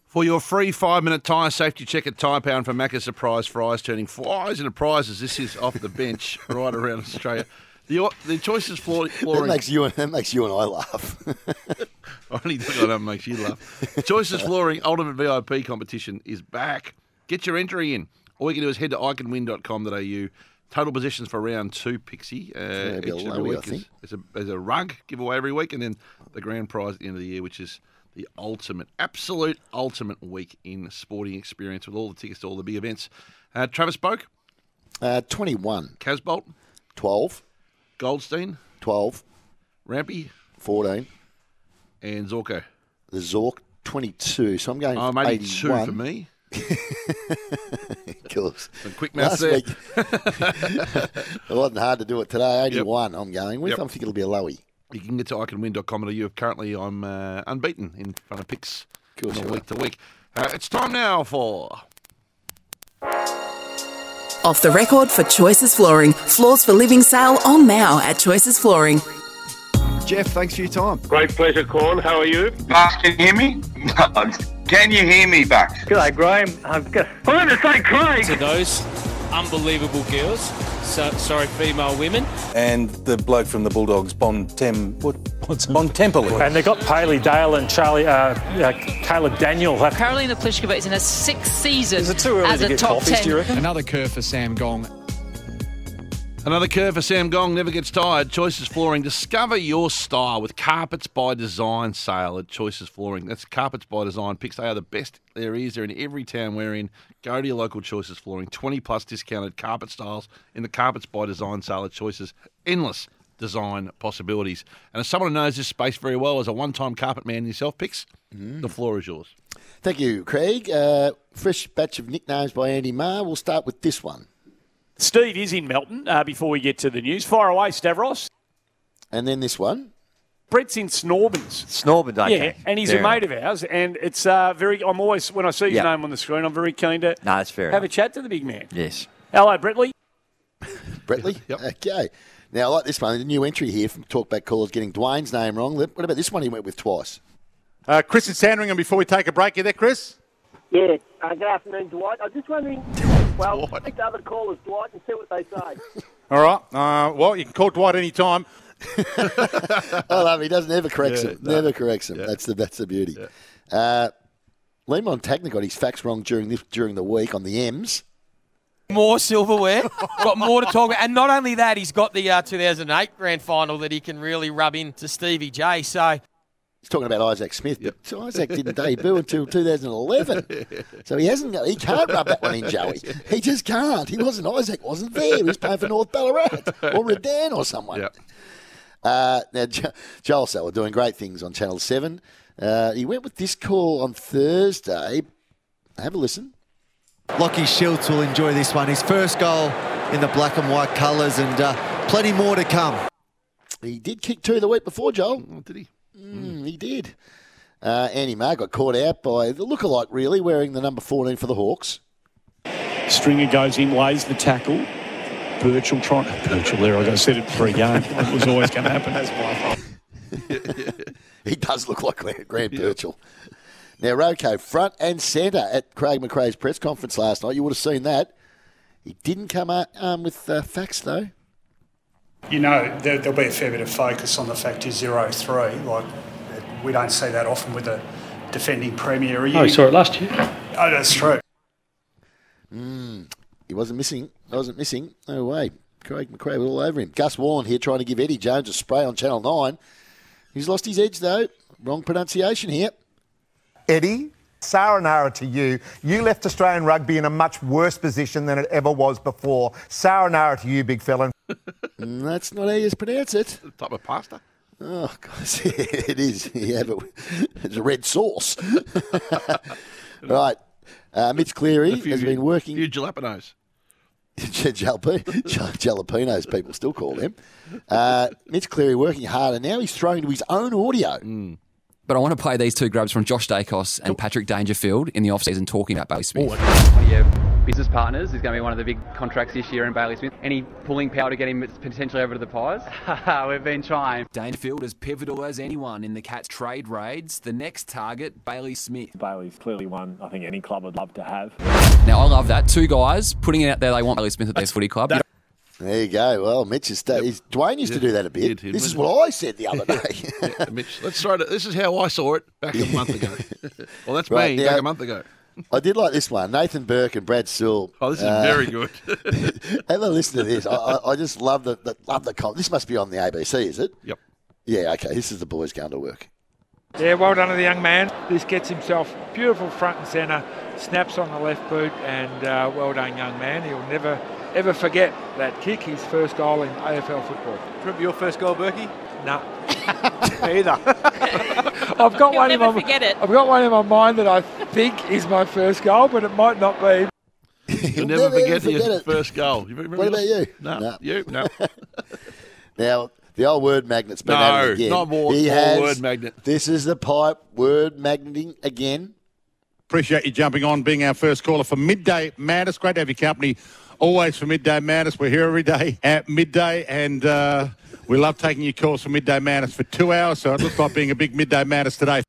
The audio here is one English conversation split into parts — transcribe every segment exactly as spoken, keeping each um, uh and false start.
For your free five-minute tyre safety check at Tyre Pound for Macca's Surprise Fries, turning flies into prizes. This is off the bench right around Australia. The the choices floor, flooring. That makes you and that makes you and I laugh. I only think I don't make you laugh. Choices Flooring Ultimate V I P competition is back. Get your entry in. All you can do is head to i can win dot com dot a u. Total positions for round two, Pixie. Uh, Yeah, each low, every week I think. is, is, a, there's a rug giveaway every week, and then the grand prize at the end of the year, which is the ultimate, absolute ultimate week in sporting experience with all the tickets to all the big events. Uh, Travis Boak, Uh, twenty-one, Casbolt, twelve, Goldstein, twelve, Rampy, fourteen. and Zorko. The Zork, twenty-two. So I'm going Oh, for maybe eighty-one. two for me. Course. Some quick maths Last there. week, it wasn't hard to do it today. eighty-one I'm going with. Yep. I think it'll be a lowie. You can get to i can win dot com dot a u. Currently, I'm uh, unbeaten in front of picks Course from you week to week. Uh, it's time now for... Off the record for Choices Flooring. Floors for living sale on now at Choices Flooring. Jeff, thanks for your time. Great pleasure, Corn. How are you? Mark, can you hear me? Can you hear me, Buck? G'day, Graham. I'm going to say Craig. To those unbelievable girls, so, sorry, female women. And the bloke from the Bulldogs, Bon Tem, what, what's Bon Temple. And they've got Paley Dale and Charlie, uh, uh, Caleb Daniel. Karolina Pliskova is in her sixth season Is it too early as to a get top coffees, ten. do you reckon? Another curve for Sam Gong. Another curve for Sam Gong, never gets tired. Choices Flooring. Discover your style with Carpets by Design sale at Choices Flooring. That's Carpets by Design picks. They are the best there is. They're in every town we're in. Go to your local Choices Flooring. twenty plus discounted carpet styles in the Carpets by Design sale at Choices. Endless design possibilities. And as someone who knows this space very well, as a one-time carpet man yourself, Picks, mm. the floor is yours. Thank you, Craig. Uh, fresh batch of nicknames by Andy Marr. We'll start with this one. Steve is in Melton uh, before we get to the news. Fire away, Stavros. And then this one. Brett's in Snorbans. Snorbans, okay. Yeah, and he's fair a mate enough. of ours. And it's uh, very, I'm always, when I see his Yep. name on the screen, I'm very keen to No, that's fair have a enough. chat to the big man. Yes. Hello, Brettley. Brettley? Yep. Okay. Now, I like this one. The new entry here from Talkback Callers getting Dwayne's name wrong. What about this one he went with twice? Uh, Chris in Sandringham, before we take a break, you there, Chris? Yeah. Uh, good afternoon, Dwight. I'm just wondering, well, speak to other callers, Dwight, and see what they say. All right. Uh, well, you can call Dwight any time. I love him. He doesn't ever corrects Yeah, him. no. Never corrects him. Yeah. That's the that's the beauty. Uh, Lee Montagna got his facts wrong during this during the week on the M's. More silverware, got more to talk about. And not only that, he's got the uh, two thousand eight grand final that he can really rub into Stevie J. So He's talking about Isaac Smith, but Isaac didn't debut until two thousand eleven. So he hasn't. Got, he can't rub that one in, Joey. He just can't. He wasn't. Isaac wasn't there. He was playing for North Ballarat or Redan or someone. Yep. Uh, now, jo- Joel Seller doing great things on Channel seven. Uh, he went with this call on Thursday. Have a listen. Lockie Schiltz will enjoy this one. His first goal in the black and white colours, and uh, plenty more to come. He did kick two the week before, Joel. Oh, did he? Mm, he did. Uh, Andy Marr got caught out by the lookalike, really, wearing the number fourteen for the Hawks. Stringer goes in, lays the tackle. Birchall trying to... Birchall there, I said it pre-game. It was always going to happen. That's my fault. He does look like Grant, Grant Birchall. Now, Roko, front and centre at Craig McRae's press conference last night. You would have seen that. He didn't come up um, with uh, facts, though. You know, there, there'll be a fair bit of focus on the fact he's zero three. Like, we don't see that often with a defending premier. Are you... Oh, he saw it last year. Oh, that's true. Mm, he wasn't missing. I wasn't missing. No way. Craig McRae was all over him. Gus Warren here trying to give Eddie Jones a spray on Channel nine. He's lost his edge, though. Wrong pronunciation here. Eddie, sayonara to you. You left Australian rugby in a much worse position than it ever was before. Sayonara to you, big fella. Mm, that's not how you pronounce it. Type of pasta. Oh, God, it is. Yeah, but it's a red sauce. Right. Uh, Mitch Cleary few, has been working... few jalapenos. Jalap- jalapenos, people still call them. Uh, Mitch Cleary working hard, and now he's throwing to his own audio. Mm. But I want to play these two grabs from Josh Dacos and Patrick Dangerfield in the off-season talking about Bailey Smith. Oh, yeah. Busy business partners is going to be one of the big contracts this year in Bailey Smith. Any pulling power to get him potentially over to the Pies? We've been trying. Dangerfield as pivotal as anyone in the Cats trade raids. The next target, Bailey Smith. Bailey's clearly one I think any club would love to have. Now, I love that. Two guys putting it out there, they want Bailey Smith at their footy club. There you go. Well, Mitch is. Sta- yep. Dwayne used to do that a bit. Did, this is what I said the other day. yeah, Mitch, let's try to. This is how I saw it back a month ago. Well, that's right, me now, back a month ago. I did like this one. Nathan Burke and Brad Sewell. Oh, this is uh, very good. Have a listen to this. I, I, I just love the, the love the com- This must be on the A B C, is it? Yep. Yeah. Okay. This is the boys going to work. Yeah, well done to the young man. This gets himself beautiful front and centre, snaps on the left boot, and uh, well done, young man. He'll never, ever forget that kick, his first goal in A F L football. Remember your first goal, Berkey? No. Either. I've got You'll one in never my, forget it. I've got one in my mind that I think is my first goal, but it might not be. You'll never, never forget, forget your it. first goal. You remember What about yours? you? No. No. You? No. Now, the old word magnet's been No, at it again. not more- he more has, word magnet. This is the pipe word magneting again. Appreciate you jumping on, being our first caller for Midday Madness. Great to have your company always for Midday Madness. We're here every day at midday, and uh, we love taking your calls for Midday Madness for two hours, so it looks like being a big Midday Madness today.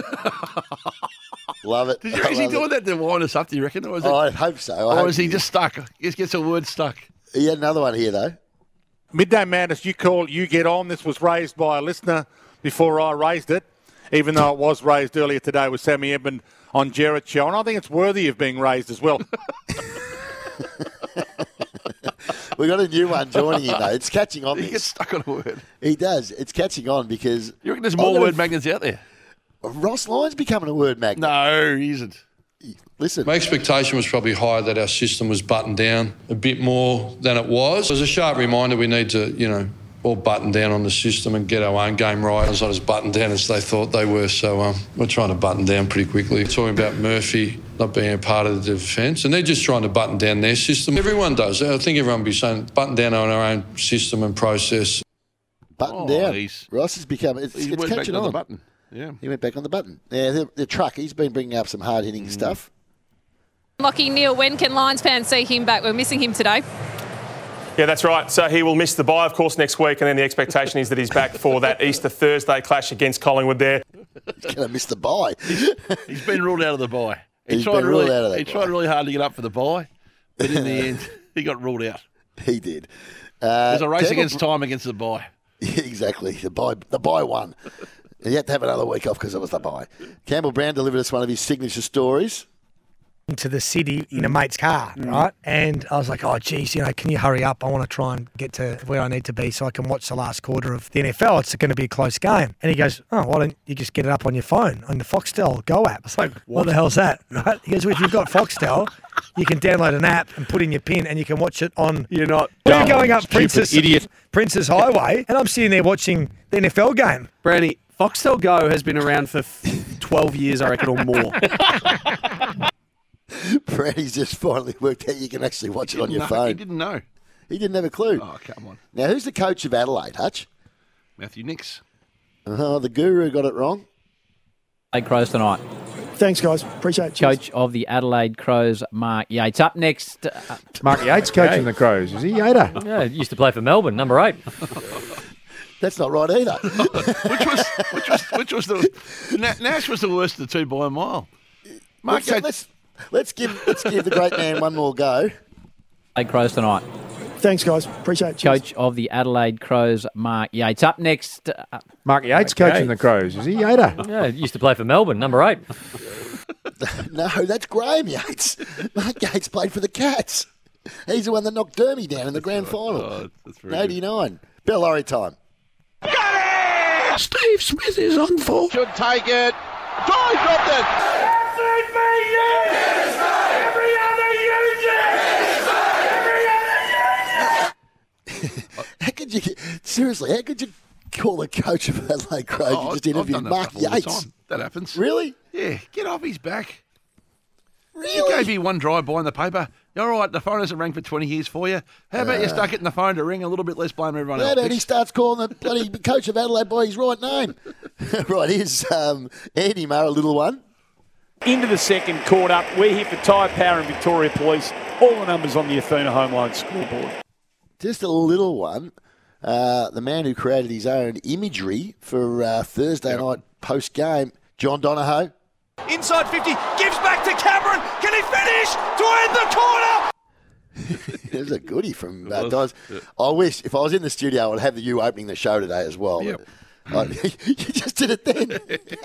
Love it. Did you, is he doing that to wind us up, do you reckon? Or is it, Oh, I hope so. I or hope is he just stuck? He just gets a word stuck. He had another one here, though. Midday Madness, you call, you get on. This was raised by a listener before I raised it, even though it was raised earlier today with Sammy Edmund on Jarrett's show, and I think it's worthy of being raised as well. We got a new one joining him, though. It's catching on. He this. gets stuck on a word. He does. It's catching on because... You reckon there's more I'm gonna word f- magnets out there? Ross Lyon's becoming a word magnet. No, he isn't. Listen. My expectation was probably higher that our system was buttoned down a bit more than it was. It was a sharp reminder we need to, you know, all button down on the system and get our own game right. It's not as buttoned down as they thought they were, so um, we're trying to button down pretty quickly. Talking about Murphy not being a part of the defence, and they're just trying to button down their system. Everyone does. I think everyone will be saying button down on our own system and process. Button Oh, down. he's- Ross has become... It's, He it's went back catching on on. the button. Yeah. He went back on the button. Yeah, the, the truck, he's been bringing up some hard-hitting stuff. Lockie, Neil, when can Lions fans see him back? We're missing him today. Yeah, that's right. So he will miss the bye, of course, next week, and then the expectation is that he's back for that Easter Thursday clash against Collingwood there. He's going to miss the bye. He's been ruled out of the bye. He He's tried been really, ruled out of that He bye. tried really hard to get up for the bye, but in the end, he got ruled out. He did. Uh, There's a race Campbell- against time against the bye. Exactly. The bye, the bye won. And he had to have another week off because it was the bye. Campbell Brown delivered us one of his signature stories. To the city in a mate's car, right? And I was like, oh, geez, you know, can you hurry up? I want to try and get to where I need to be so I can watch the last quarter of the N F L. It's going to be a close game. And he goes, oh, why don't you just get it up on your phone, on the Foxtel Go app? I was like, what, what the hell's that? Right? He goes, well, if you've got Foxtel, you can download an app and put in your PIN and you can watch it on... You're not... We're going up Princess, idiot. Princess Highway, and I'm sitting there watching the N F L game. Brownie, Foxtel Go has been around for twelve years, I reckon, or more. Brady's just finally worked out you can actually watch it on your No, phone. He didn't know. He didn't have a clue. Oh, come on. Now, who's the coach of Adelaide, Hutch? Matthew Nix. Oh, the guru got it wrong. Adelaide Crows tonight. Thanks, guys. Appreciate it. Coach of the Adelaide Crows, Mark Yates. Up next. Uh, Mark Yates coaching okay. the Crows, is he? Yater? Yeah, used to play for Melbourne, number eight. That's not right either. which was which was which was the Na- Nash was the worst of the two by a mile. Mark let's, Yates, let's, let's give let's give the great man one more go. Adelaide Crows tonight. Thanks, guys. Appreciate it. Coach of the Adelaide Crows, Mark Yates. Up next. Uh, Mark Yates okay. coaching the Crows, is he? Yater? Yeah, used to play for Melbourne, number eight. No, that's Graham Yates. Mark Yates played for the Cats. He's the one that knocked Dermy down in the grand final. Oh, that's very eighty-nine. Bill Laurie time. Steve Smith is on for. Should take it. Try dropped it. Every other How could you seriously? How could you call the coach of Adelaide Crows? Oh, you just I've interviewed done that Mark stuff all the Yates. time. That happens. Really? Yeah, get off his back. Really? He gave you one drive-by in the paper. All right, the phone hasn't rang for twenty years for you. How about you Uh, stuck it in the phone to ring a little bit less blame everyone How else? about he starts calling the bloody coach of Adelaide by his right name? Right, here's um, Andy Murray, a little one. Into the second, caught up. We're here for Tyre Power and Victoria Police. All the numbers on the Athena Home Loan scoreboard. Just a little one. Uh, the man who created his own imagery for uh, Thursday yep. night post-game, John Donahoe. Inside fifty, gives back to Cameron. Can he finish to end the corner? There's a goodie from uh, Dons. I wish, if I was in the studio, I'd have you opening the show today as well. Yep. I, you just did it then.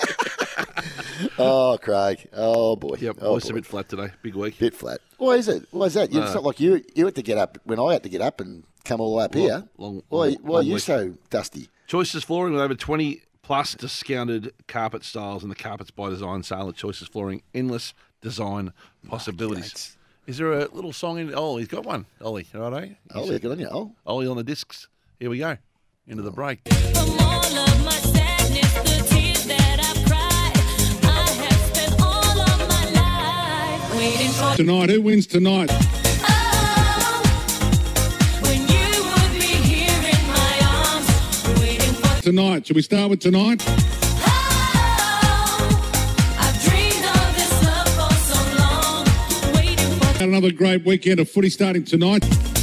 Oh, Craig. Oh, boy. Yep, oh, voice a bit flat today. Big week. Bit flat. Why is it? Why is that? No. It's not like you you had to get up when I had to get up and come all the way up Long- here. long- why long- why long are you week. so dusty? Choices Flooring with over twenty plus discounted carpet styles in the Carpets by Design sale at Choices Flooring. Endless design possibilities. Is there a little song in? Oh, he's got one. Ollie, all right, eh? Ollie, good on you. Oh. Ollie on the discs. Here we go. Into the break. Tonight, who wins tonight? Tonight, should we start with tonight? Had another great weekend of footy starting tonight.